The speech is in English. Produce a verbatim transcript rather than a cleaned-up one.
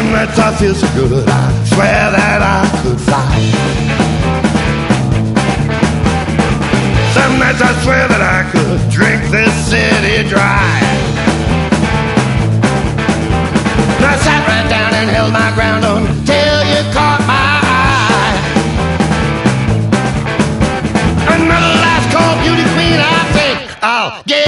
Some nights I feel so good, I swear that I could fly. Some nights I swear that I could drink this city dry. And I sat right down and held my ground until you caught my eye. Another last call, beauty queen, I think I'll get